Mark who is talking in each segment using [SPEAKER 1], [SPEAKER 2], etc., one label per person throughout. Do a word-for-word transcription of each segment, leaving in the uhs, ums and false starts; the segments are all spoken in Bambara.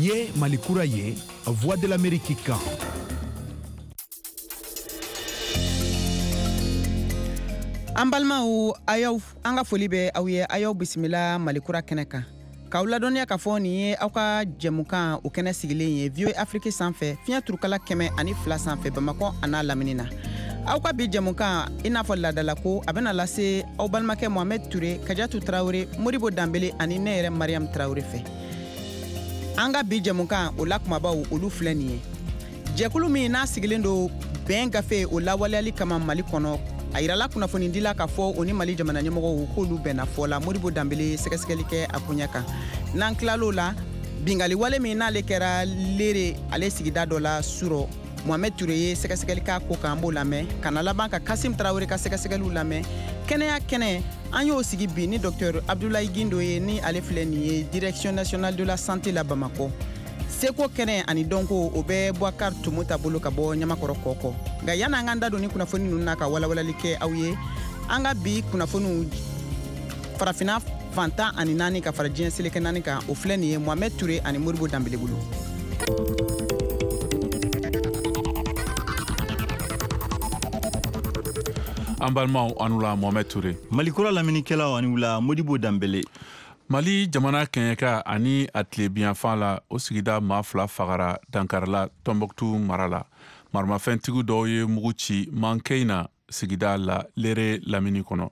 [SPEAKER 1] Niye Malikura ye, Voix de l'Amérique kan.
[SPEAKER 2] An balimaw ayaw an ka foli bɛ aw ye ayaw bisimila Malikura kɛnɛ kan k'aw ladɔnniya k'a fɔ nin ye aw ka jɛmukan o kɛnɛ sigilen ye V O A Afrique sanfɛ fiɲɛ turukala kɛmɛ ani fila sanfɛ Bamakɔ a n'a lamini na aw ka bi jɛmukan i n'a fɔ laadala ko a bɛna lase aw balimakɛ Mohamed Ture Kajatu Tarawele Modibo Danbele ani ne yɛrɛ Mariam Tarawele fɛ an ka bi jɛmukan o la kumabaw olu filɛ nin ye jɛkulu min n'a sigilen don bɛn gafe o lawaleyali kama Mali kɔnɔ a yirala kunnafoni dila k'a fɔ o ni Mali jamana ɲɛmɔgɔw k'olu bɛnna fɔ la Modibo Danbele sɛgɛsɛgɛli kɛ a bonya kan n'an tilal'o la bingali wale min n'ale kɛra lere ale sigida dɔ la Suro Mohamed Ture ye sɛgɛsɛgɛli k'a ko kan b'o lamɛn ka na laban ka Kasim Tarawele ka sɛgɛsɛgɛliw lamɛn kɛnɛya kɛnɛ an y'o sigi bi ni Dr Abdoulaye Gindo ye ni ale filɛ nin ye Direction nationale de la santé la Bamakɔ Seko kɛnɛ ani dɔnko o bɛ Bouakar Tumuta bolo ka bɔ Ɲamakɔrɔ kɔkɔ nka yanni an k'an da don ni kunnafoni ninnu na ka walawalali kɛ aw ye an ka bi kunnafoniw farafina fantan ani naani ka fara diɲɛ seleke naani kan o filɛ nin ye Mohamed Ture ani Modibo Danbele bolo.
[SPEAKER 3] An balimaw anu la Mohamed Ture.
[SPEAKER 4] Malikura laminikɛlaw ani wula Modibo Danbele.
[SPEAKER 3] Mali jamana kɛɲɛka ani a tilebiyanfan la o sigida maa fila fagara Dankara la Tombouctou mara la maramafɛntigi dɔw ye mugu ci Mankeina sigida la lere lamini kɔnɔ.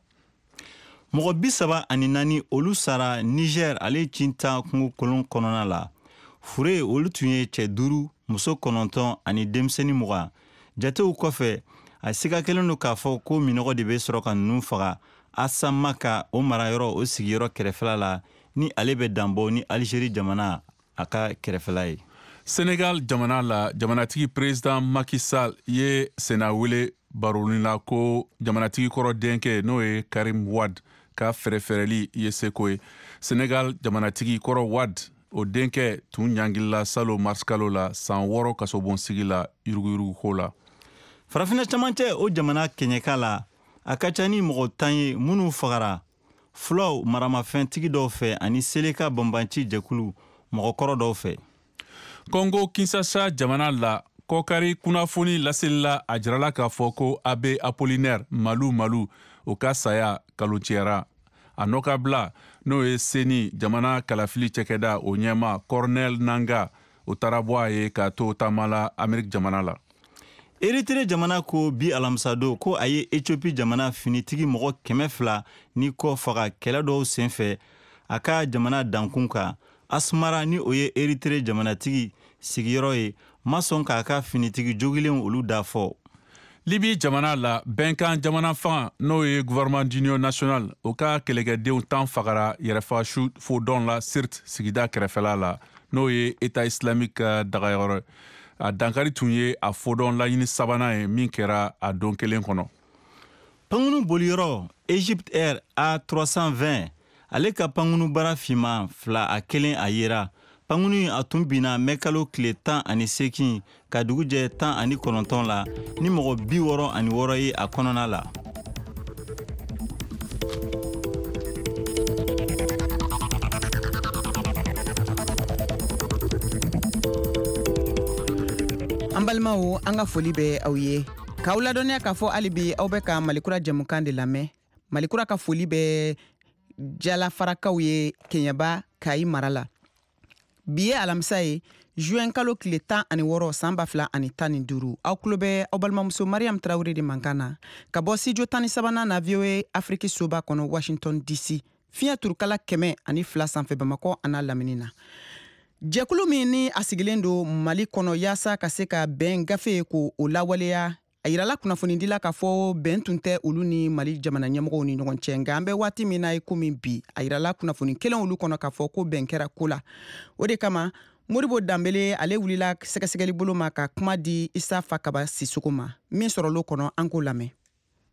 [SPEAKER 4] Mɔgɔ bi saba ani naani olu sara Niger ale cinta kungo kolon kɔnɔna la. Fure olu tun ye cɛ duuru muso kɔnɔntɔn ani denmisɛnnin mugan. Jatew kɔfɛ a siga kelen don k'a fɔ ko minɔgɔ de bɛ sɔrɔ ka ninnu faga. Asamaka o marayɔrɔ o sigiyɔrɔ kɛrɛfɛla la ni ale bɛ danbɔ ni Algérie jamana a ka kɛrɛfɛla ye.
[SPEAKER 3] Senegal jamana la jamanatigi président Macky Sall ye Sena wele baroni la ko jamanatigi kɔrɔ denkɛ n'o ye Karim Wade ka fɛrɛfɛrɛli ye seko ye. Senegal jamanatigi kɔrɔ Wade o denkɛ tun ɲangilila salo marskalo la san wɔɔrɔ kasobonsigi la yuruguyuruguko la.
[SPEAKER 4] Farafina camancɛ o jamana kɛɲɛka la a ka ca ni mɔgɔ tan ye minnu fagara fulaw maramafɛntigi dɔw fɛ ani seleka bɔnbanci jɛkulu mɔgɔkɔrɔ dɔw fɛ.
[SPEAKER 3] Congo Kinshasa jamana la kɔkari kunnafoni laselila a jirala k'a fɔ ko Abbé Apollinaire Malu Malu o ka saya kalonciyara a nɔ ka bila n'o ye Seni jamana kalafili cɛkɛda o ɲɛma Cornel Nanga o taara bɔ a ye k'a to taama la Amérique jamana la.
[SPEAKER 4] Eritrea jamana ko bi alamisado ko a ye Ethiopie jamana finitigi mɔgɔ kɛmɛ fila ni kɔ faga kɛlɛ dɔw senfɛ a ka jamana dankun kan. Asmara ni o ye Eritrea jamanatigi sigiyɔrɔ ye ma sɔn k'a ka finitigi jogilen olu da fɔ.
[SPEAKER 3] Libi jamana la bɛnkan jamana fan n'o ye gouvernement d'union nationale o ka kɛlɛkɛdenw tan fagara yɛrɛfagashu fodɔn la Sirte sigida kɛrɛfɛla la n'o ye État islamique ka dagayɔrɔ a dankari tun ye a fodɔn laɲini sabanan ye min kɛra a don kelen kɔnɔ.
[SPEAKER 4] Pankunu boliyɔrɔ Egypte Air A trois cent vingt ale ka pankunu bara fiman fila a kelen a yera. Pankunu a tun bina mɛkalo tile tan ani sekin ka dugu jɛ tan ani kɔnɔntɔn la ni mɔgɔ bi wɔɔrɔ ani wɔɔrɔ ye a kɔnɔna la.
[SPEAKER 2] An balimaw an ka foli bɛ aw ye k'aw ladɔnniya k'a fɔ hali bi aw bɛ ka Malikura jɛmukan de lamɛn Malikura ka foli bɛ jalafarakaw ye Keɲaba Kayi mara la bi ye alamisa ye juin kalo tile tan ani wɔɔrɔ san ba fila ani tan ni duuru aw tulo bɛ aw balimamuso Mariam Tarawele de mankan na ka bɔ studio tan ni sabanan na V O A Afrique soba kɔnɔ Washington D C fiɲɛ turukala kɛmɛ ani fila sanfɛ Bamakɔ a n'a lamini na. Jɛkulu min ni a sigilen don Mali kɔnɔ yaasa ka se ka bɛn gafe ko o lawaleya a yirala kunnafoni dila k'a fɔ bɛn tun tɛ olu ni Mali jamana ɲɛmɔgɔw ni ɲɔgɔn cɛ nka an bɛ waati min na ye komi bi a yirala kunnafoni kelen olu kɔnɔ k'a fɔ ko bɛn kɛra ko la o de kama Modibo Danbele ale wulila sɛgɛsɛgɛli bolo ma ka kuma di Isa Fakaba Sisoko ma min sɔrɔlo kɔnɔ an k'o lamɛn.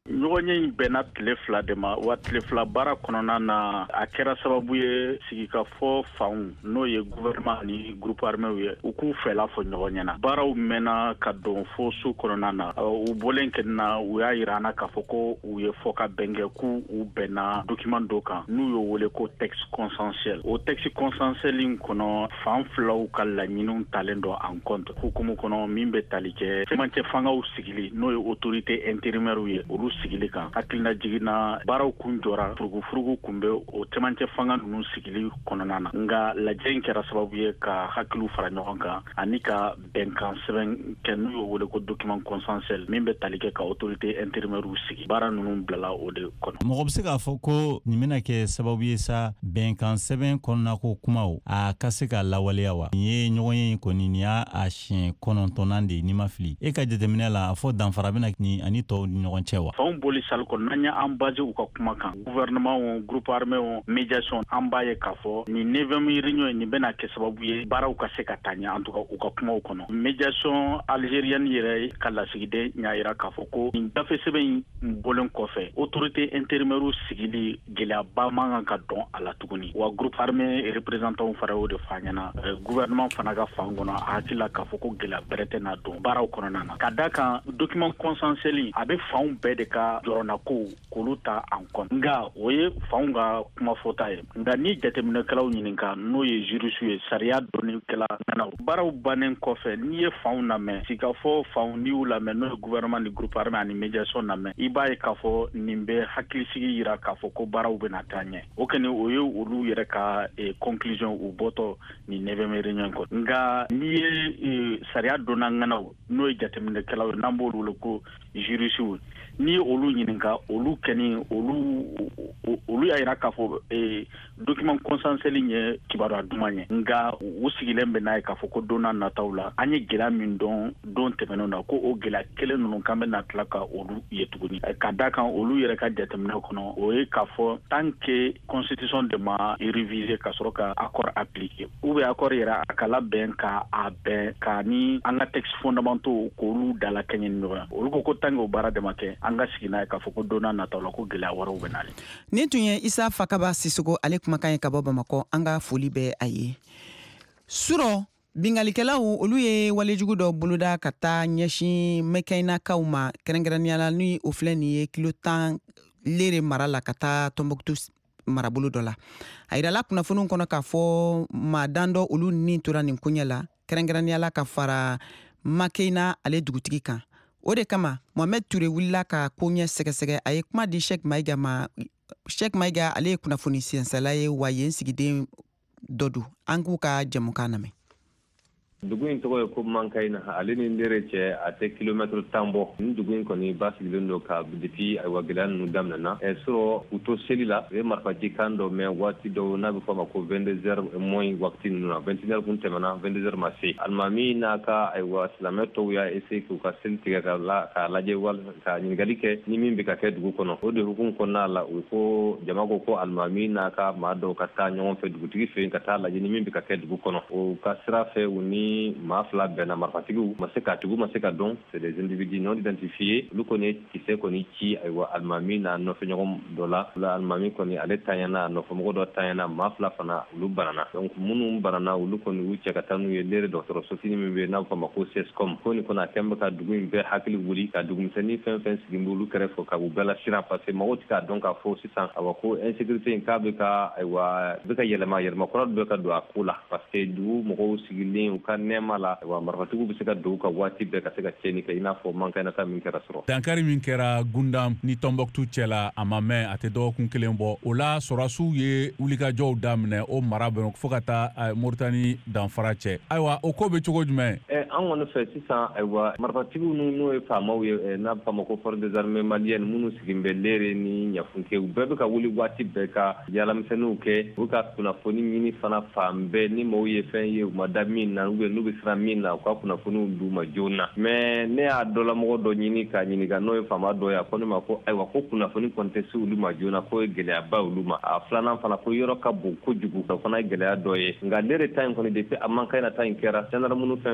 [SPEAKER 5] ɲɔgɔnye in bɛnna tile fila de ma wa tile fila baara kɔnɔna na a kɛra sababu ye sigikafɔ fanw n'o ye gouvernement ni groupe armés ye u k'u fɛla fɔ ɲɔgɔn ɲɛna baaraw mɛnna ka don fo su kɔnɔna na u bɔlen kɛnɛna u y'a yira an na k'a fɔ ko u ye fɔ ka bɛn kɛ k'u u bɛnna document dɔ kan n'u y'o wele ko texte consensuel o texte consensuel in kɔnɔ fan filaw ka laɲiniw talen dɔ en compte hukumu kɔnɔ min bɛ tali kɛ cɛmancɛ fangaw sigili n'o ye autorité intérimaire ye olu sigili kan hakilina jiginna baaraw kun jɔra furugufurugu kun bɛ o cɛmancɛ fanga ninnu sigili kɔnɔna na nka lajɛ in kɛra sababu ye ka hakiliw fara ɲɔgɔn kan ani ka bɛnkan sɛbɛn kɛ n'u y'o wele ko document consensuel min bɛ tali kɛ ka autorité intérimaire sigi baara ninnu bilala o de kɔnɔ.
[SPEAKER 4] mɔgɔ bɛ se k'a fɔ ko nin bɛna kɛ sababu ye sa bɛnkan sɛbɛn kɔnɔna ko kumaw a ka se ka lawaleya wa nin ye ɲɔgɔn ye kɔni nin y'a a siɲɛ kɔnɔntɔnnan de ni ma fili e ka jateminɛ la a fɔ danfara bɛna ni ani tɔw ni ɲɔgɔn cɛ wa.
[SPEAKER 5] fanw boli sali kɔnɔ n'an y'an base u ka kuma kan gouvernement o groupe armé o médiation an b'a ye k'a fɔ nin neuvième réunion nin bɛna kɛ sababu ye baaraw ka se ka taa ɲɛ en tout cas u ka kumaw kɔnɔ médiation algérienne yɛrɛ ka lasigiden y'a yira k'a fɔ ko nin gafe sɛbɛn in bɔlen kɔfɛ autorité intérimaire sigili gɛlɛyaba man kan ka dɔn a la tuguni wa groupe armé représentant fara o de fa ɲɛna gouvernement fana ka fan kɔnɔ a hakili la k'a fɔ ko gɛlɛya bɛrɛ tɛ n'a dɔn baaraw kɔnɔna na ka da kan document consensuel a bɛ fanw bɛɛ de ka jɔrɔna ko k'olu ta en compte nka o ye fanw ka kuma fɔta ye nka ni jateminɛkɛlaw ɲininka n'o ye jurisiw ye sariya dɔnnikɛla ɲɛna baaraw bannen kɔfɛ n'i ye fanw lamɛn si ka fɔ fanw n'i y'u lamɛn n'o ye gouvernement ni groupe armé ani médiation lamɛn i b'a ye k'a fɔ nin bɛ hakilisigi yira k'a fɔ ko baaraw bɛna taa ɲɛ o kɔni o ye olu yɛrɛ ka conclusion u bɔtɔ ni neuvième réunion kɔ nka n'i ye sariya dɔnna ŋanaw n'o ye jateminɛkɛlaw ye n'an b'olu wele ko jurisiw n'i ye olu ɲininka olu kɛni olu olu y'a yira k'a fɔ document consensuel ye kibaruya duman ye nka u sigilen bɛ n'a ye k'a fɔ ko don n'a nataw la an ye gɛlɛya min dɔn don tɛmɛnenw na ko o gɛlɛya kelen ninnu k'an bɛ na tila ka olu ye tuguni ka da kan olu yɛrɛ ka jateminɛ kɔnɔ o ye k'a fɔ tant que constitution de ma réviser ka sɔrɔ ka accord appliquer ou bien accord yɛrɛ a ka labɛn ka a bɛn ka ni an ka texte fondamentaux k'olu dalakɛɲɛ ni ɲɔgɔn ye olu ko ko tant que o baara de ma kɛ an ka sigi n'a ye k'a fɔ ko don n'a nataw la ko gɛlɛya wɛrɛw bɛ nalen.
[SPEAKER 2] nin tun ye isa fakaba sisogo ale kumakan ye ka bɔ bamakɔ an ka foli bɛ a ye surɔ bingalikɛlaw olu ye walejugu dɔ boloda ka taa ɲɛsin mɛkɛinakaw ma kɛrɛnkɛrɛnnenya la ni o filɛ nin ye kilo tan lere mara la ka taa tɔnbɔkutu marabolo dɔ la a yirala kunnafoniw kɔnɔ k'a fɔ maadan dɔ olu nin tora nin koɲɛ la kɛrɛnkɛrɛnnenya la ka fara makeina ale dugutigi kan o de kama Mohamed Ture wulila ka koɲɛ sɛgɛsɛgɛ a ye kuma di Sheikh Mayiga ma Sheikh Mayiga ale ye kunnafoni siyɛnsɛla ye wa yen sigiden dɔ don an k'u ka jɛmukan lamɛn.
[SPEAKER 6] dugu in tɔgɔ ye ko Mankaina ale ni Lere cɛ a tɛ kilomètre tan bɔ ni dugu in kɔni ba sigilen don ka depuis ayiwa gɛlɛya ninnu daminɛna ɛ sɔrɔ u to seli la u ye marifaci kan dɔ mɛn waati dɔw n'a bɛ fɔ a ma ko vingt-deux heures moins waati ninnu na vingt et une heures kun tɛmɛna vingt-deux heures ma se alimami n'a ka ayiwa silamɛ tɔw y'a essayer k'u ka seli tigɛ ka la k'a lajɛ wali ka ɲininkali kɛ ni min bɛ ka kɛ dugu kɔnɔ o de hukumu kɔnɔna la u ko jama ko ko alimami n'a ka maa dɔw ka taa ɲɔgɔn fɛ dugutigi fɛ yen ka taa lajɛ ni min bɛ ka kɛ dugu kɔnɔ o ka sira fɛ u ni maa fila bɛnna marifatigiw ma se k'a tigiw ma se ka dɔn c'est des individus non identifiés olu kɔni ye kisɛ kɔni ci ayiwa alimami n'a nɔfɛɲɔgɔn dɔ la la alimami kɔni ale tanyana nɔfɛmɔgɔ dɔ tanyana maa fila fana olu banana donc minnu banana olu kɔni u cɛ ka taa n'u ye Lere dɔgɔtɔrɔso fitinin min bɛ yen n'a bɛ fɔ a ma ko sescom ko nin kɔni a kɛn bɛ ka dugu in bɛɛ hakili wuli ka dugumisɛnnin fɛn fɛn sigi bɛ olu kɛrɛfɛ ka u bɛɛ lasiran parce que mɔgɔw tɛ k'a dɔn k'a fɔ sisan ayiwa ko insécurité in k'a bɛ ka ayiwa bɛ ka yɛlɛma yɛlɛma kura dɔ bɛ ka don a ko la parce que dugu mɔgɔw sigilen u ka nɛɛma la wa marifatigiw bɛ se ka don ka waati bɛɛ ka se ka tiɲɛni kɛ i n'a fɔ Mankainaka min kɛra sɔrɔ.
[SPEAKER 3] dankari min kɛra Gundam ni Tɔnbɔkutu cɛla a ma mɛn a tɛ dɔgɔkun kelen bɔ o la sɔrɔdasiw ye wulikajɔw daminɛ o mara bɛn fo ka taa Moritani danfara cɛ ayiwa o ko bɛ cogo jumɛn. ɛ
[SPEAKER 6] an kɔni fɛ sisan ayiwa marifatigiw n'o ye faamaw ye n'a bɛ fɔ a ma ko force des armées maliennes minnu sigilen bɛ Lere ni Ɲafunke u bɛɛ bɛ ka wuli waati bɛɛ ka yaalamisɛnninw kɛ u ka kunnafoni ɲini fana fan bɛɛ ni maaw ye fɛn ye u ma da min na ou bien n'u bɛ siran min na u ka kunnafoniw d'u ma joona mais ne y'a dɔlamɔgɔ dɔ ɲini k'a ɲininka n'o ye faama dɔ ye a ko ne ma ko ayiwa ko kunnafoni kɔni tɛ se olu ma joona ko ye gɛlɛyaba olu ma a filanan fana ko yɔrɔ ka bon kojugu o fana ye gɛlɛya dɔ ye nka Lere ta in kɔni depuis a Mankaina ta in kɛra gendarme fɛn fɛn bɛ yen nɔ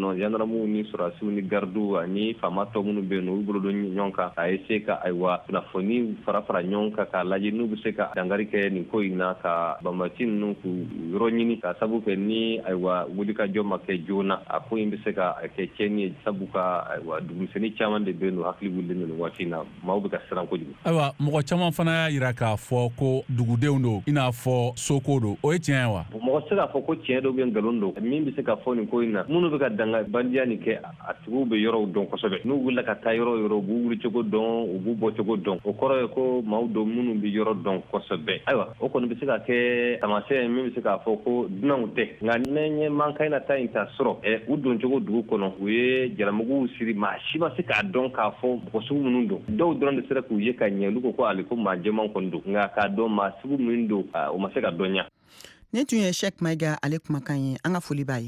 [SPEAKER 6] no gendarme ni surasiw ni gardu ni famato munu be no bolo do nyonka ay seka ay wa na foni fara fara nyonka ka laji nu bu seka dangari ke ni ko ina ka bamatin nu ku ronyini ka sabu ke ni ay wa wudika joma ke jona apo imbe seka ke keni sabu ka ay wa du seni chaman de be no hakli wulle no watina mawbe ka saran ko jibu
[SPEAKER 3] aywa mɔgɔ caman fana yira k'a fɔ ko dugudenw do ina fɔ soko do o ye tiɲɛ wa
[SPEAKER 6] mɔgɔ se k'a fɔ ko tiɲɛ do bɛ ngalon do min bɛ se ka fɔ nin ko in na minnu bɛ ka danga bandiya nin kɛ a tigiw bɛ yɔrɔw dɔn kosɛbɛ n'u wulila ka taa yɔrɔ yɔrɔ u b'u wuli cogo dɔn u b'u bɔ cogo dɔn o kɔrɔ ye ko maaw dɔn minnu bɛ yɔrɔ dɔn kosɛbɛ ayiwa o kɔni bɛ se ka kɛ taamasiyɛn min bɛ se k'a fɔ ko dunanw tɛ nka ne ɲɛ mankan na ta in ta sɔrɔ ɛ u don cogo dugu kɔnɔ u ye jaramuguw siri maa si ma se k'a dɔn k'a fɔ mɔgɔ sugu minnu don dɔw dɔrɔn de sera k'u ye ka ɲɛ olu ko ko ale ko maa jɛman kɔni don nka k'a dɔn maa sugu min don o ma se ka dɔn ɲa
[SPEAKER 2] ne tun ye Sheikh Maiga ale kumakan ye an ka foli b'a ye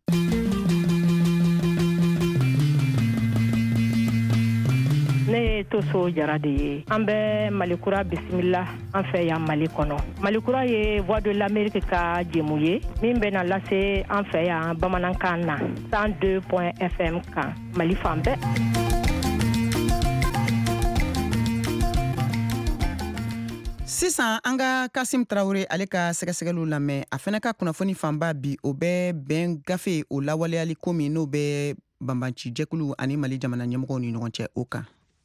[SPEAKER 7] ne ye Toso Jara de ye an bɛ Malikura bisimila an fɛ yan Mali kɔnɔ Malikura ye Voix de l'Amérique ka jɛmu ye min bɛna lase an fɛ yan bamanankan na cent deux point F M kan Mali fan bɛɛ
[SPEAKER 2] sisan an ka Kasim Traoré ale ka sɛgɛsɛgɛliw lamɛn a fana ka kunnafoni fanba bi o bɛ bɛn gafe o lawaleyali ko min n'o bɛ banbanci jɛkulu ani Mali jamana ɲɛmɔgɔw ni ɲɔgɔn cɛ o kan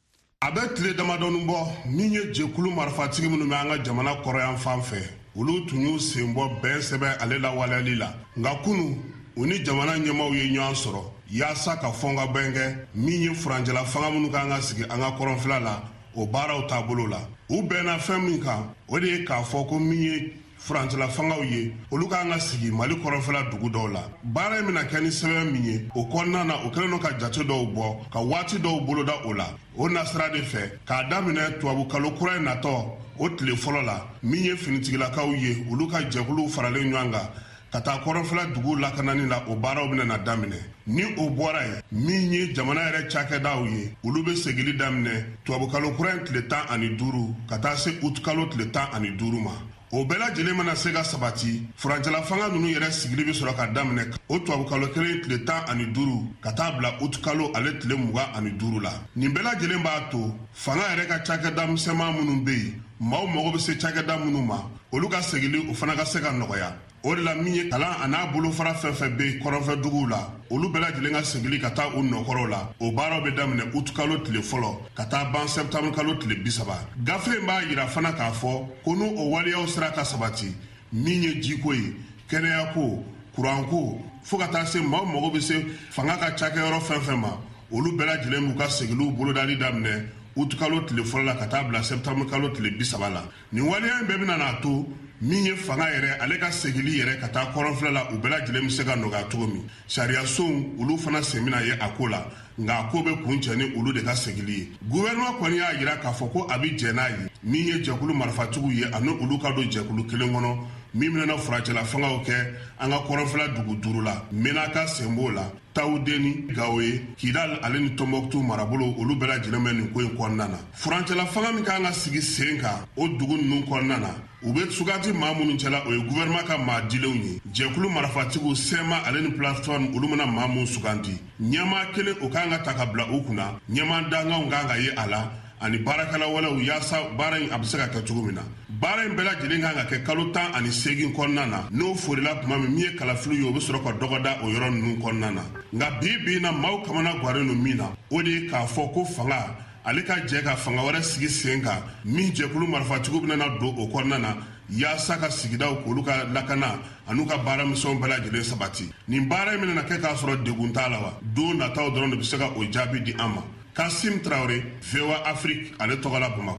[SPEAKER 8] a bɛ tile damadɔni bɔ min ye jɛkulu marifatigi minnu bɛ an ka jamana kɔrɔyan fan fɛ olu tun y'u sen bɔ bɛn sɛbɛn ale lawaleyali la nka kunu u ni jamana ɲɛmɔgɔw ye ɲɔgɔn sɔrɔ yaasa ka fɔ ka bɛn kɛ min ye furanjɛla fanga minnu kan ka sigi an ka kɔrɔnfɛla la o baaraw taabolo la u bɛnna fɛn min kan o de ye k'a fɔ ko min ye furancɛla fangaw ye olu k'an ka sigi Mali kɔrɔnfɛla dugu dɔw la baara in bɛna kɛ ni sɛbɛn min ye o kɔnɔna na o kɛlen don ka jate dɔw bɔ ka waati dɔw boloda o la o nasira de fɛ k'a daminɛ tubabu kalo kura in natɔ o tile fɔlɔ la min ye finitigilakaw ye olu ka jɛkuluw faralen ɲɔgɔn kan ka taa kɔrɔnfɛla dugu lakanani la o baaraw bɛna daminɛ ni o bɔra ye min ye jamana yɛrɛ cakɛdaw ye olu bɛ segili daminɛ tubabu kalo kura in tile tan ani duuru ka taa se uti kalo tile tan ani duuru ma o bɛɛ lajɛlen mana se ka sabati furancɛla fanga ninnu yɛrɛ sigili bɛ sɔrɔ ka daminɛ o tubabu kalo kelen tile tan ani duuru ka taa bila uti kalo ale tile mugan ani duuru la nin bɛɛ lajɛlen b'a to fanga yɛrɛ ka cakɛda misɛnman minnu bɛ yen maaw mago bɛ se cakɛda minnu ma olu ka segili o fana ka se ka nɔgɔya o de la min ye kalan a n'a bolofara fɛn fɛn bɛ yen kɔrɔnfɛ duguw la olu bɛɛ lajɛlen ka segili ka taa u nɔkɔrɔw la o baaraw bɛ daminɛ uti kalo tile fɔlɔ ka taa ban sɛptambre kalo tile bi saba gafe in b'a yira fana k'a fɔ ko n'o o waleyaw sera ka sabati min ye jiko ye kɛnɛyako kuranko fo ka taa se maaw mago bɛ se fanga ka cakɛyɔrɔ fɛn fɛn ma olu bɛɛ lajɛlen b'u ka segiliw bolodali daminɛ uti kalo tile fɔlɔ la ka taa bila sɛptambre kalo tile bi saba la nin waleya in bɛɛ bɛna n'a to min ye fanga yɛrɛ ale ka segili yɛrɛ ka taa kɔrɔnfɛla la u bɛɛ lajɛlen bɛ se ka nɔgɔya cogo min sariyasow olu fana sen bɛna ye a ko la nka a ko bɛ kun cɛ ni olu de ka segili ye gouvernement kɔni y'a jira k'a fɔ ko a bɛ jɛ n'a ye min ye jɛkulu marifatigiw ye ani olu ka don jɛkulu kelen kɔnɔ min bɛna furancɛla fangaw kɛ an ka kɔrɔnfɛla dugu duuru la menaka sen b'o la Tawudeni Gawoye Kidal ale ni Tombouctou marabolo olu bɛɛ lajɛlen bɛ nin ko in kɔnɔna na furancɛla fanga min kan ka sigi sen kan o dugu ninnu kɔnɔna na u bɛ suganti maa minnu cɛla o ye gouvernement ka maa dilenw ye jɛkulu marifatigiw sema ale ni plateforme olu mana maa minnu suganti ɲɛmaa kelen o kan ka ta ka bila u kunna ɲɛmaa danganw kan ka ye a la ani baarakɛla wɛrɛw yaasa baara in a bɛ se ka kɛ cogo min na baara in bɛɛ lajɛlen kan ka kɛ kalo tan ani seegin kɔnɔna na n'o forila tuma min min ye kalafili ye o bɛ sɔrɔ ka dɔgɔda o yɔrɔ ninnu kɔnɔna na nka bi bi in na maaw kamana guwaren don min na o de ye k'a fɔ ko fanga ale ka jɛ ka fanga wɛrɛ sigi sen kan min jɛkulu marifatigiw bɛna don o kɔnɔna na yaasa ka sigidaw k'olu ka lakana an'u ka baara misɛnw bɛɛ lajɛlen sabati nin baara in bɛna kɛ k'a sɔrɔ degun t'a la wa don nataw dɔrɔn de bɛ se ka o jaabi di an ma Kasim Traoré, V O A Afrique, ale tɔgɔ la Bamakɔ.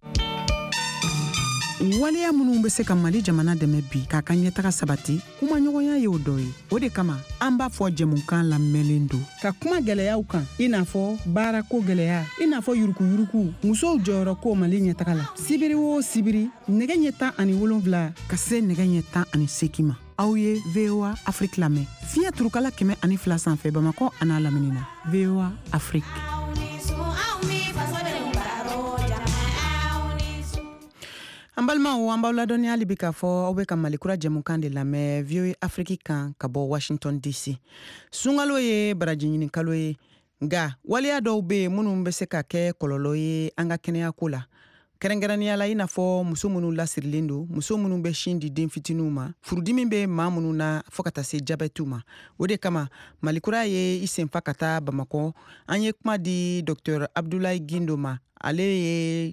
[SPEAKER 2] waleya minnu bɛ se ka Mali jamana dɛmɛ bi k'a ka ɲɛtaga sabati kuma ɲɔgɔnya ye o dɔ ye o de kama an b'a fɔ jɛmukan lamɛnlen don ka kuma gɛlɛyaw kan i n'a fɔ baarako gɛlɛya i n'a fɔ yurukuyuruku musow jɔyɔrɔ ko Mali ɲɛtaga la sibiri o sibiri nɛgɛ ɲɛ tan ani wolonwula ka se nɛgɛ ɲɛ tan ani seegin ma aw ye V O A Afrique lamɛn fiɲɛ turukala kɛmɛ ani fila sanfɛ Bamakɔ a n'a lamini na V O A Afrique. An balimaw an b'aw ladɔnniya hali bi k'a fɔ aw bɛ ka malikura jɛmukan de lamɛn V O A Afrique kan ka bɔ Washington D C. Sunkalo ye baraji ɲini kalo ye nka waleya dɔw bɛ yen minnu bɛ se ka kɛ kɔlɔlɔ ye an ka kɛnɛyako la. Kɛrɛnkɛrɛnnenya la i n'a fɔ muso minnu lasirilen don, muso minnu bɛ sin di den fitininw ma, furudimi bɛ maa minnu na fɔ ka taa se jabɛtiw ma. O de kama malikura ye i senfa ka taa Bamakɔ. An ye kuma di Dr Abdoulaye Gindo ma. Ale ye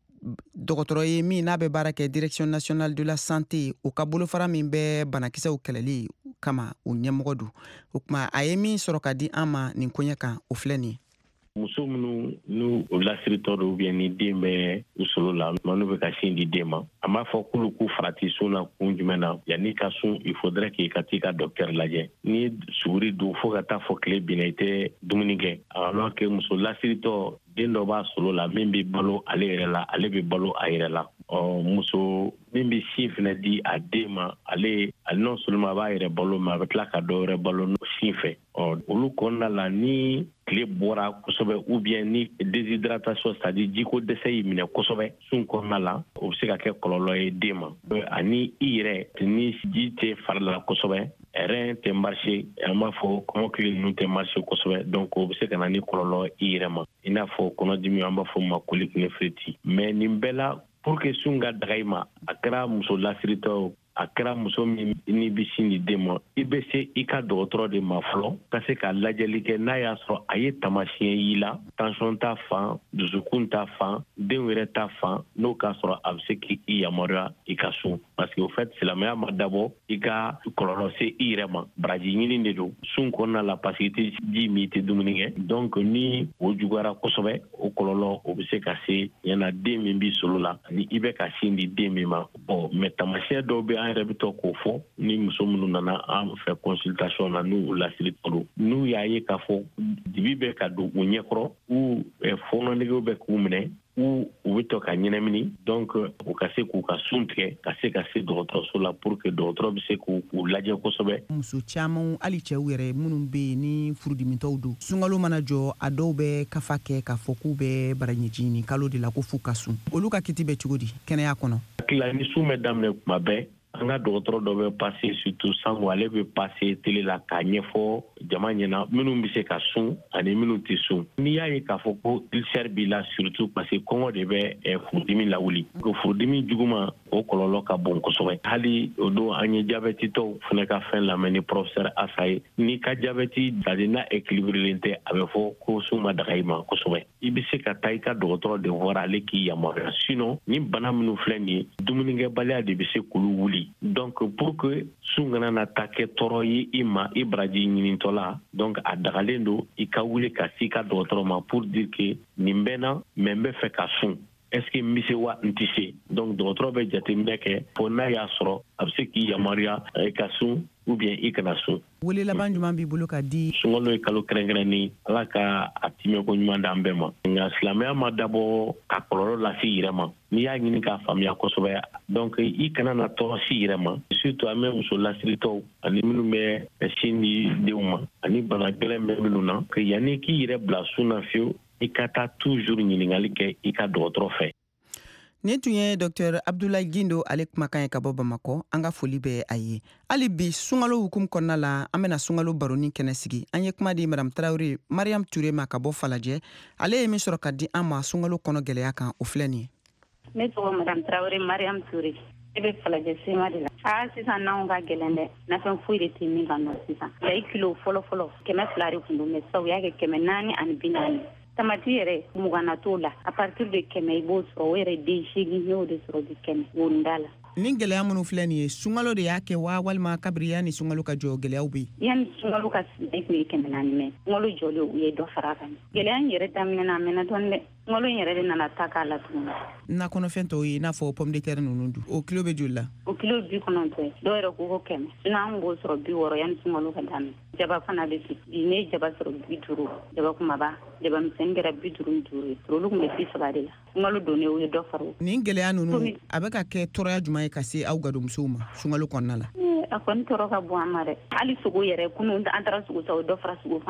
[SPEAKER 2] dɔgɔtɔrɔ ye min n'a bɛ baara kɛ Direction nationale de la santé o ka bolofara min bɛ banakisɛw kɛlɛli kama o ɲɛmɔgɔ don. O kuma a ye min sɔrɔ ka di an ma nin koɲɛ kan o filɛ nin ye.
[SPEAKER 9] Muso minnu n'u lasiritɔ don bien ni den bɛ u solo la n'u bɛ ka sin di den ma a m'a fɔ k'olu k'u farati sun na kun jumɛn na yanni ka sun il faudrait que ka t'i ka docteur lajɛ ni suguri dun fo ka taa fɔ tile binna i tɛ dumuni kɛ alors que muso lasiritɔ den dɔ b'a solo la min bɛ balo ale yɛrɛ la ale bɛ balo a yɛrɛ la ɔ muso min bɛ sin fana di a den ma ale ale non seulement a b'a yɛrɛ balo mais a bɛ tila ka dɔ wɛrɛ balo sin fɛ ɔ olu kɔnɔna la ni tile bɔra kosɛbɛ ou bien ni déshydratation c'est-à-dire jiko dɛsɛ y'i minɛ kosɛbɛ sun kɔnɔna la o bɛ se ka kɛ kɔlɔlɔ ye den ma ani i yɛrɛ ni ji tɛ fari la kosɛbɛ rein tɛ marcher an b'a fɔ kɔmɔkili ninnu tɛ marcher kosɛbɛ donc o bɛ se ka na ni kɔlɔlɔ i yɛrɛ ma i n'a fɔ kɔnɔdimi an b'a fɔ ma colique néphrétique mais nin bɛɛ la pour que sun ka daga i ma a kɛra muso lasiritɔ a kɛra muso min ni bɛ sin di den ma i bɛ se i ka dɔgɔtɔrɔ de ma fɔlɔ ka se ka lajɛli kɛ n'a y'a sɔrɔ a ye taamasiyɛn y'i la tension ta fan dusukun ta fan den yɛrɛ ta fan n'o k'a sɔrɔ a bɛ se k'i yamaruya i ka sun parce que au fait silamɛya ma dabɔ i ka kɔlɔlɔ se i yɛrɛ ma baraji ɲini de don sun kɔnɔna la parce que i tɛ ji min i tɛ dumuni kɛ donc ni o juguyara kosɛbɛ o kɔlɔlɔ o bɛ se ka se ɲɛna den min b'i solo la ni i bɛ ka sin di den min ma bon mais taamasiyɛn dɔw bɛ an yɛrɛ bɛ to k'o fɔ ni muso minnu nana an fɛ consultation na n'u lasiritɔ don n'u y'a ye k'a fɔ dibi bɛ ka don u ɲɛkɔrɔ u fɔɔnɔ bɛ k'u minɛ u u bɛ to ka ɲɛnamini donc u ka se k'u ka sun tigɛ ka se ka se dɔgɔtɔrɔso la pour que dɔgɔtɔrɔ bɛ se k'u lajɛ kosɛbɛ. Muso caman hali cɛw yɛrɛ minnu bɛ yen ni furudimitɔw don sunkalo mana jɔ a dɔw bɛ kafa kɛ k'a fɔ k'u bɛ baraɲɛji ɲini kalo de la ko f'u ka sun olu ka kiti bɛ cogo di kɛnɛya kɔnɔ. Hakili ni sun bɛ daminɛ kuma bɛɛ an ka dɔgɔtɔrɔ dɔ bɛ passe surtout sango ale bɛ passe télé la k'a ɲɛfɔ jama ɲɛna minnu bɛ se ka sun ani minnu tɛ sun n'i y'a ye k'a fɔ ko ulcère b'i la surtout parce que kɔngɔ de bɛ furudimi lawuli ko furudimi juguman o kɔlɔlɔ ka bon kosɛbɛ hali o don an ye jabɛtitɔw fana ka fɛn lamɛn ni professeur Asa ye n'i ka jabɛti c'est-à-dire n'a équilibrelen tɛ a bɛ fɔ ko sun ma daga i ma kosɛbɛ i bɛ se ka taa i ka dɔgɔtɔrɔ de voir ale k'i yamaruya sinon ni bana minnu filɛ nin ye dumunikɛbaliya de bɛ se k'olu wuli donc pour que sun kana na taa kɛ tɔɔrɔ ye i ma i baraji ɲinitɔ la donc a dagalen don i ka wuli ka se i ka dɔgɔtɔrɔ ma pour dire que nin bɛ na mais n bɛ fɛ ka sun est ce que n bɛ se wa n tɛ se donc dɔgɔtɔrɔ bɛ jateminɛ kɛ fo n'a y'a sɔrɔ a bɛ se k'i yamaruya i ka sun ou bien i kana sun. Wele laban jumɛn b'i bolo ka di. Sunkalo ye kalo kɛrɛnkɛrɛnnen ala ka a timɛko ɲuman d'an bɛɛ ma nka silamɛya ma dabɔ ka kɔlɔlɔ lase i yɛrɛ ma n'i y'a ɲini k'a faamuya kosɛbɛ donc i kana na tɔɔrɔ si i yɛrɛ ma surtout an bɛ muso lasiritɔw ani minnu bɛ sin di denw ma ani bana gɛlɛn bɛ minnu na que yanni k'i yɛrɛ bila sun na fiyewu i ka taa toujours ɲininkali kɛ i ka dɔgɔtɔrɔ fɛ. Nin tun ye Dr Abdoulaye Gindo ale kumakan ye ka bɔ Bamakɔ an ka foli bɛ a ye hali bi sunkalo hukumu kɔnɔna la an bɛna sunkalo baroni kɛnɛ sigi an ye kuma di Madame Traoré Mariam Touré ma ka bɔ Falajɛ ale ye min sɔrɔ ka di an ma sunkalo kɔnɔ gɛlɛya kan o filɛ nin ye.
[SPEAKER 10] Ne tɔgɔ Madame Traoré Mariam Touré e bɛ Falajɛ sema de la aa sisan n'anw ka gɛlɛn dɛ nafɛn foyi de tɛ min kan nɔ sisan layi kilo fɔlɔ fɔlɔ kɛmɛ fila de tun don mɛ sisan u y'a kɛ kɛmɛ naani ani bi naani tamati yɛrɛ mugana t'o la a partir de kɛmɛ i b'o sɔrɔ o yɛrɛ den seegin y'o de sɔrɔ bi kɛmɛ wonda la. Nin gɛlɛya minnu filɛ nin ye sunkalo de y'a kɛ wa walima kabiri yanni sunkalo ka jɔ gɛlɛyaw bɛ yen. Yanni sunkalo ka sigi e tun ye kɛmɛ naani mɛ sunkalo jɔlen u ye dɔ fara kan gɛlɛya in yɛrɛ daminɛna a mɛnna dɔɔni dɛ sunkalo in yɛrɛ de nana ta k'a la tuguni. Nakɔnɔfɛn tɔw ye i n'a fɔ pomme de terre ninnu dun o kilo bɛ joli la. O kilo bi kɔnɔntɔn dɔw yɛrɛ ko ko kɛmɛ sinon an b'o sɔrɔ bi wɔɔrɔ yanni sunkalo ka daminɛ jaba fana bɛ ten bi ne ye jaba sɔrɔ bi duuru jaba kumaba jaba misɛnnin kɛra bi duuru ni duuru ye olu tun bɛ bi saba de la sunkalo donnen o ye dɔ fara o. Nin gɛlɛya ninnu a bɛ ka kɛ tɔɔrɔya jumɛn ye ka se aw gadonmusow ma sunkalo kɔnɔna la. A kɔni tɔɔrɔ ka bon an ma dɛ hali sogo yɛrɛ kunun an taara sogo sa o dɔ fara sogo fana kan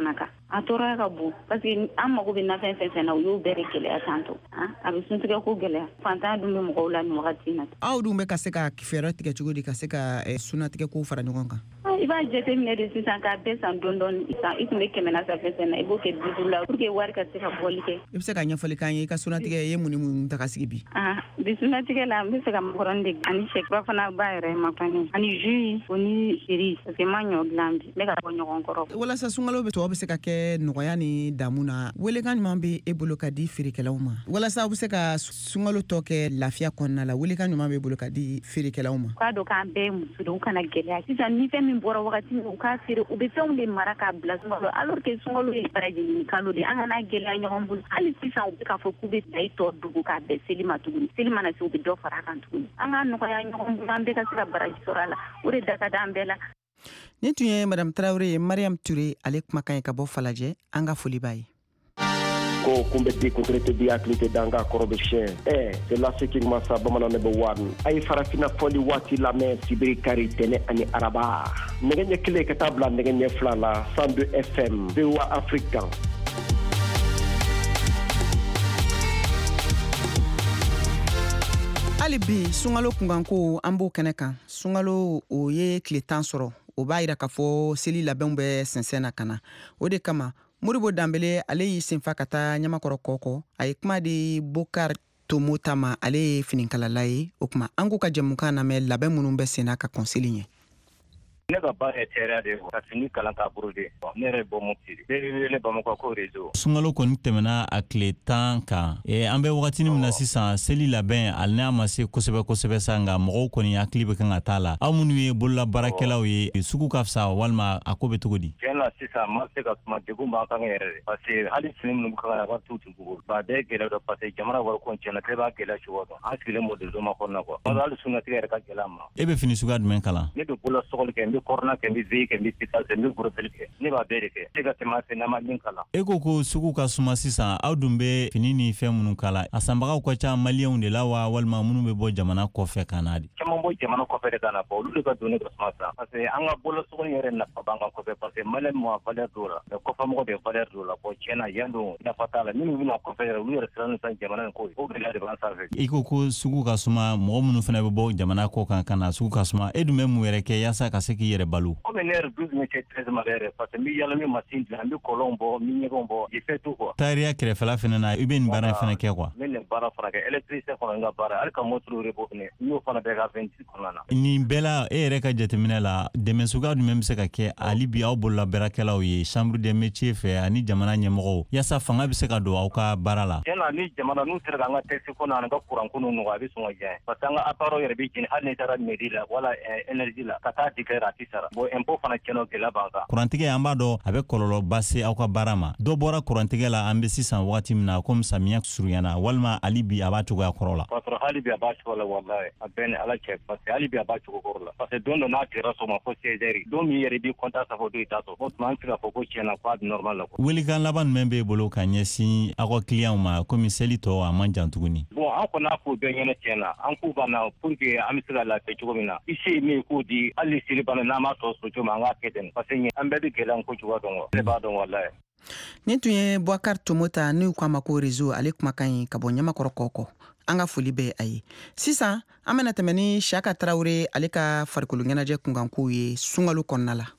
[SPEAKER 10] a tora ka bon parce que an mago bɛ nafɛn fɛn fɛn na u y'o bɛɛ de gɛlɛya tantɔ a bɛ suntigɛ ko gɛlɛya fantan dun bɛ mɔgɔw la nin wagati na
[SPEAKER 2] aw dun bɛ ka se ka fɛɛrɛ tigɛ cogo di ka se ka sunatigɛ ko fara ɲɔgɔn kan
[SPEAKER 10] i b'a jateminɛ de sisan k'a bɛɛ san dɔɔni dɔɔni sisan i tun bɛ kɛmɛ na sa fɛn fɛn na i b'o kɛ bi duuru la pour que wari ka se ka bɔli kɛ
[SPEAKER 2] i bɛ se ka ɲɛfɔli k'an ye i ka sunatigɛ ye mun ni mun ta ka sigi bi
[SPEAKER 10] bi sunatigɛ la n bɛ se ka makɔrɔni de ani sɛkura fana b'a yɛrɛ ma fani ani jus o ni seri parce que n ma ɲɔ dilan bi ne ka bɔ ɲɔgɔn kɔrɔ
[SPEAKER 2] walasa sunkalo bɛ tɔw bɛ se ka kɛ nɔgɔya ni damu na welekan ɲuman bɛ e bolo ka di feerekɛlaw ma walasa aw bɛ se ka sunkalo tɔ kɛ lafiya kɔnɔna la welekan ɲuman bɛ bolo ka di feerekɛlaw ma
[SPEAKER 10] k'a dɔn k'an bɛɛ muso de u kana gɛlɛya sisan ni fɛn min bɔra wagati min u k'a feere u bɛ fɛnw de mara k'a bila sunkalo alors que sunkalo ye barajeni kalo de an kana gɛlɛya ɲɔgɔn bolo hali sisan u bɛ k'a fɔ k'u bɛ bila i tɔ dugu k'a bɛn seli ma tuguni seli mana se u bɛ dɔ fara a kan tuguni an ka nɔgɔya ɲɔgɔn bolo an bɛɛ ka se ka baraji sɔrɔ a la o de da ka di an bɛɛ la
[SPEAKER 2] nin tun ye madame Traoré ye Mariam Touré ale kumakan ye ka bɔ Falajɛ an ka foli b'a ye
[SPEAKER 11] ko kunbɛ di kuntirete di hakili tɛ dan ka kɔrɔ bɛ siyɛn ɛ c'est là ce qui masa bamanan ne bɛ wari a ye farafina fɔli waati lamɛn sibiri kari tɛnɛ ani araba nɛgɛ ɲɛ kelen ka taa bila nɛgɛ ɲɛ fila la cent deux F M V O A Afrique
[SPEAKER 2] hali bi sunkalo kunkanko an b'o kɛnɛ kan sunkalo o ye tile tan sɔrɔ o b'a yira k'a fɔ seli labɛnw bɛ sɛnsɛn na ka na o de kama Moribo Dambele ale y'i senfa ka taa Ɲamakɔrɔ kɔkɔ a ye kuma di Bokar Tomota ma ale ye finikalala ye o kuma an k'u ka jɛmukan lamɛn labɛn minnu bɛ sen na ka kɔn seli ɲɛ
[SPEAKER 12] ne ka baara ye tɛriya de ye ka fini kalan k'a bolo de ne yɛrɛ bɔ Mopti de bɛɛ bɛ wele Bamakɔ ko réseau
[SPEAKER 4] sunkalo kɔni tɛmɛna a tile tan kan e an bɛ wagatinin min na sisan seli labɛn ali n'a ma se kosɛbɛ kosɛbɛ sa nka mɔgɔw kɔni hakili bɛ kan ka taa la aw minnu ye bololabaarakɛlaw ye sugu ka fisa walima a ko bɛ cogo di
[SPEAKER 12] tiɲɛ la sisan ma se ka kuma degun b'an kan yɛrɛ de parce que hali fini minnu bɛ kan ka wari t'u tun bolo ba bɛɛ gɛlɛya dɔ parce que jamana wari ko tiɲɛna bɛɛ b'a gɛlɛya cogo dɔn an sigilen m'o de dɔn ma kɔnɔna quoi hali sunatigɛ yɛrɛ ka gɛlɛya ma
[SPEAKER 4] e bɛ fini suguya jumɛn kalan
[SPEAKER 12] ne bɛ bolola sɔgɔli kɛ n bɛ kɔrɔna kɛ n bɛ kɛ n bɛ pita kɛ n bɛ gorobeli kɛ ne b'a bɛɛ de kɛ e ka tɛmɛ fɛ n'a ma min kalan
[SPEAKER 4] e ko ko sugu ka suma sisan aw dun bɛ fini ni fɛn minnu kala a sanbagaw ka ca maliyɛnw de la wa walima minnu bɛ bɔ jamana kɔfɛ ka na di
[SPEAKER 12] caman bɔ jamana kɔfɛ de ka na bɔ olu de ka don ne ka suma sa parce que an ka bolo sɔgɔli yɛrɛ nafa b'an kan kɔfɛ parce que maliyɛn ma valeur dɔw la mais kɔfɛmɔgɔ de valeur dɔw la bon tiɲɛ na yan don nafa t'a la minnu bɛna kɔfɛ yɛrɛ olu yɛrɛ siran san jamana in ko o gɛlɛya de b'an sanfɛ
[SPEAKER 4] i ko ko sugu ka suma mɔgɔ minnu fana bɛ bɔ jamana kɔ kan ka na sugu ka suma e dun bɛ mun yɛrɛ kɛ yaasa ka se k'i yɛrɛ balo
[SPEAKER 12] komi ne yɛrɛ douze métiers treize ma yɛrɛ parce que n bɛ yala min machine dilan n bɛ kɔlɔnw bɔ n bɛ ɲɛgɛnw bɔ i fɛ tout quoi
[SPEAKER 4] taariya kɛrɛfɛla fana na i bɛ nin baara in fana kɛ quoi
[SPEAKER 12] n bɛ nin baara fana kɛ électricien kɔnɔ n ka baara hali ka moto repos fana n y'o fana bɛɛ ka vingt-six kɔnɔna na
[SPEAKER 4] nin bɛɛ la e yɛrɛ ka jateminɛ la dɛmɛ suguya jumɛn bɛ se ka kɛ hali bi aw bolola baarakɛlaw ye chambre des métiers fɛ ani jamana ɲɛmɔgɔw yaasa fanga bɛ se ka don aw ka baara la
[SPEAKER 12] tiɲɛ na ni jamana n'u sera k'an ka taxi ko n'an ka courant ko n'u nɔgɔya a bɛ sɔn ka diya parce que an ka appareil yɛrɛ bɛ jeni hali n'i taara mairie la wala énergie la ka taa déclarer a tɛ sara bon impôt fana tiɲɛ gɛlɛya b'an kan
[SPEAKER 4] kurantigɛ an b'a dɔn a bɛ kɔlɔlɔba se aw ka baara ma dɔ bɔra kurantigɛ la an bɛ sisan wagati min na komi samiya surunyana walima hali bi a b'a cogoya kɔrɔ la
[SPEAKER 12] parce que hali bi a b'a cogo la walahi a bɛɛ ni ala cɛ parce que hali bi a b'a cogo kɔrɔ la parce que don dɔ n'a tigɛra sɔgɔma fo seize heures don min yɛrɛ b'i compter sa fɔ don i t'a sɔrɔ o tuma an tɛ ka fɔ ko tiɲɛna ko a bɛ normal la quoi
[SPEAKER 4] welekan laban jumɛn b'e bolo ka ɲɛsin aw ka clients ma komi seli tɔ a man jan tuguni
[SPEAKER 12] bon an kɔni n'a fɔ bɛɛ ɲɛna tiɲɛna an k'u ka na pour que an bɛ se ka lafiya cogo min na i se ye min ye k'o di hali seli banna n'an m'a tɔ so cogo min an k'a kɛ ten parce que an bɛɛ bɛ gɛlɛya ko cogoya dɔn ne b'a dɔn walahi
[SPEAKER 2] nin tun ye Bokar Tomota n'u k'a ma ko réseau ale kumakan ye ka bɔ Ɲamakɔrɔ kɔkɔ an ka foli bɛ a ye sisan an bɛna tɛmɛ ni Siyaka Tarawele ale ka farikolo ɲɛnajɛ kunkankow ye sunkalo kɔnɔna la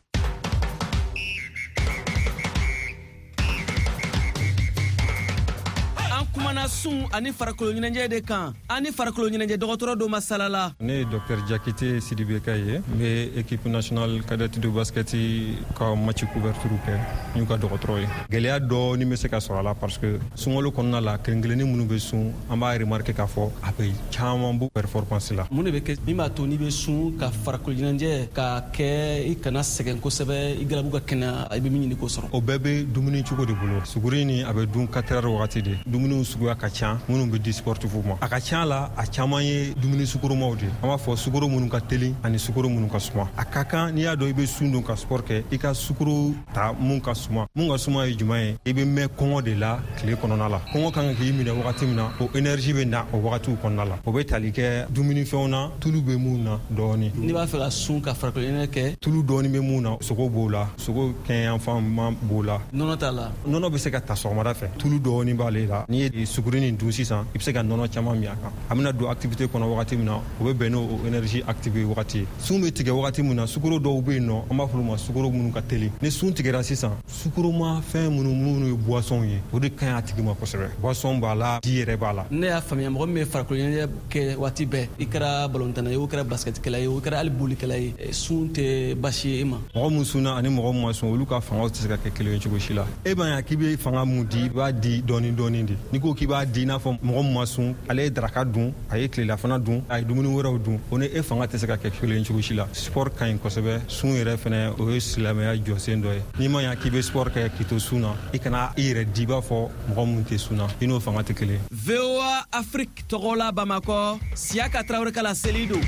[SPEAKER 13] kumana sun ani farikolo ɲɛnajɛ de kan ani farikolo ɲɛnajɛ dɔgɔtɔrɔ dɔ ma salala
[SPEAKER 14] ne ye docteur Jakite Sidibé ka ye n bɛ équipe nationale cadette de basket ka match couverture kɛ n'u ka dɔgɔtɔrɔ ye gɛlɛya dɔɔni bɛ se ka sɔrɔ a la parce que sunkalo kɔnɔna la kelen-kelennin minnu bɛ sun an b'a remarquer k'a fɔ a bɛ caman bɔ performance la
[SPEAKER 13] mun de bɛ kɛ min b'a to n'i bɛ sun ka farikolo ɲɛnajɛ ka kɛ i kana sɛgɛn kosɛbɛ i galabu ka kɛnɛya i bɛ min ɲini k'o sɔrɔ
[SPEAKER 14] o bɛɛ bɛ dumuni cogo de bolo suguri ni a bɛ dun quatre heures wagati de dumuni suguya la ka ca minnu bɛ di sportifu ma a ka ca la a caman ye dumuni sukoromaw de an b'a fɔ sukoro minnu ka teli ani sukoro minnu ka suma a ka kan n'i y'a dɔn i bɛ sun don ka sport kɛ i ka sukoro ta mun ka suma mun ka suma ye jumɛn ye i bɛ mɛn kɔngɔ de la tile kɔnɔna la kɔngɔ kan k'i minɛ wagati min na o énergie bɛ na o wagatiw kɔnɔna la o bɛ tali kɛ dumunifɛnw na tulu bɛ mun na dɔɔni
[SPEAKER 13] n'i b'a fɛ ka sun ka farikolo ɲɛnajɛ kɛ
[SPEAKER 14] tulu dɔɔni bɛ mun na sogo b'o la sogo kɛɲɛnfan b'o la
[SPEAKER 13] nɔnɔ t'a la
[SPEAKER 14] nɔnɔ bɛ se ka ta sɔgɔmada fɛ tulu dɔɔni b'ale la n'i ye sukuri nin dun sisan i bɛ se ka nɔnɔ caman min a kan a bɛna don activité kɔnɔ wagati min na o bɛ bɛn n'o énergie active wagati ye sun bɛ tigɛ wagati min na sukoro dɔw bɛ yen nɔ an b'a fɔ olu ma sukoro minnu ka teli ni sun tigɛra sisan sukoroma fɛn minnu minnu ye boisson ye o de ka ɲi a tigi ma kosɛbɛ boisson b'a la di yɛrɛ b'a la
[SPEAKER 13] ne y'a faamuya mɔgɔ min bɛ farikolo ɲɛnajɛ kɛ waati bɛɛ i kɛra balontanna ye o kɛra basketikɛla ye o kɛra hali bolikɛla ye sun tɛ basi ye i ma
[SPEAKER 14] mɔgɔ min sunna ani mɔgɔ min ma sɔn olu ka fangaw tɛ se ka kɛ kelen ye cogo si la e b'a ye k'i bɛ fanga mun di i b'a di dɔɔni dɔɔni de n'i ko k'i b'a di i n'a fɔ mɔgɔ min ma sun ale ye daraka dun a ye tilelafana dun a ye dumuni wɛrɛw dun o ni e fanga tɛ se ka kɛ kelen ye cogo si la sport ka ɲi kosɛbɛ sun yɛrɛ fɛnɛ o ye silamɛya jɔsen dɔ ye n'i ma ɲɛ k'i bɛ sport kɛ k'i to sun na i kana i yɛrɛ di i b'a fɔ mɔgɔ min tɛ sun na i n'o fanga tɛ kelen ye.
[SPEAKER 13] V O A Afrique tɔgɔ la Bamakɔ Siaka Traoré ka laseli don.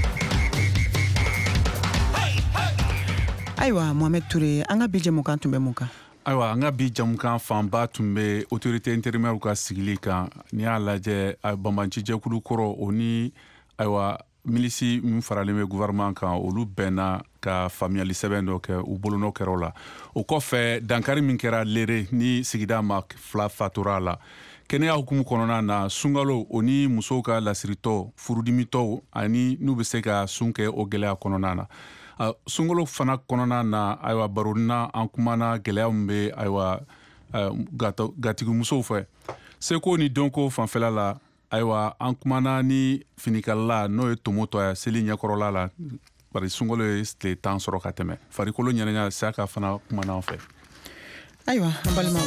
[SPEAKER 2] Ayiwa Mohamed Touré an ka bi jɛmukan tun bɛ mun kan
[SPEAKER 3] ayiwa an ka bi jamukan fanba tun bɛ autorité intérimaire ka sigili kan n'i y'a lajɛ banbanci jɛkulu kɔrɔ o ni ayiwa milisi min faralen bɛ gouvernement kan olu bɛnna ka faamuyali sɛbɛn dɔ kɛ u bolonɔ kɛra o la o kɔfɛ dankari min kɛra lere ni sigida ma fila fatura la kɛnɛya hukumu kɔnɔna na sunkalo o ni musow ka lasiritɔ furudimitɔw ani n'u bɛ se ka sun kɛ o gɛlɛya kɔnɔna na Uh, sunkalo fana kɔnɔna na ayiwa barona an kumana gɛlɛya min bɛ ayiwa uh, gatigi musow fɛ seko ni donko fanfɛla la ayiwa an kumana ni finikalala n'o ye tomotɔ ye seli ɲɛkɔrɔla la bari sunkalo ye tile tan sɔrɔ ka tɛmɛ farikolo ɲɛnɛɲa Siaka fana kumana an fɛ
[SPEAKER 2] ayiwa an balimaw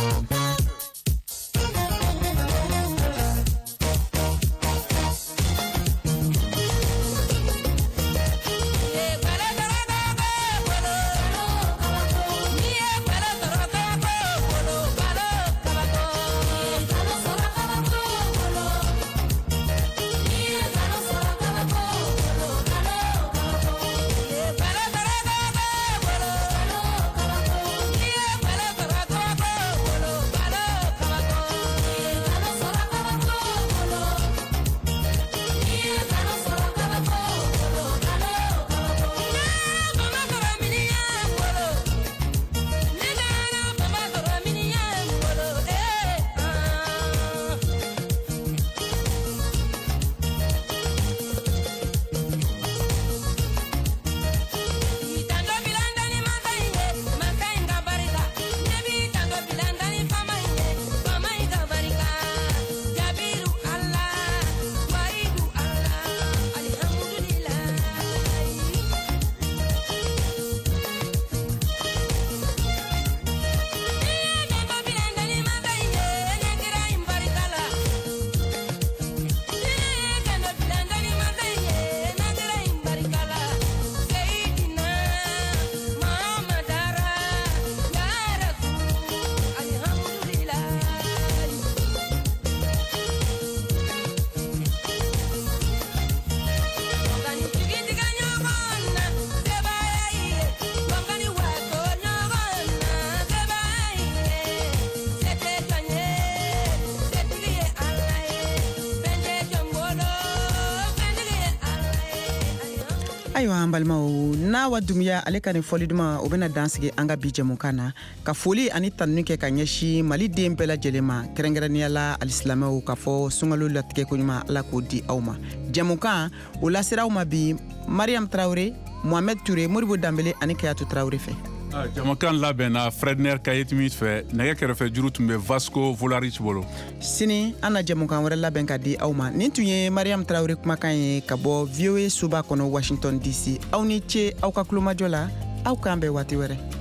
[SPEAKER 2] ayiwa an balimaw n'a wa dumiya ale ka nin fɔli duman o bɛna dansigi an ka bi jɛmukan na ka foli ani tanuni kɛ ka ɲɛsi mali den bɛɛ lajɛlen ma kɛrɛnkɛrɛnnenya la alisilamɛw k'a fɔ sunkalo latigɛ koɲuman ala k'o di aw ma jɛmukan o lasera aw ma bi Mariam Traoré Mohamed Touré Moribo Dambele ani Kayatu Traoré fɛ
[SPEAKER 3] jamakan labɛnna Fredner Kayetimi fɛ nɛgɛ kɛrɛfɛ juru tun bɛ Vasco Volarich bolo
[SPEAKER 2] sini an na jɛmukan wɛrɛ labɛn ka di aw ma nin tun ye Mariam Traoré kumakan ye ka bɔ V O A soba kɔnɔ Washington D C aw ni ce aw ka kulomajɔ la aw k'an bɛn waati wɛrɛ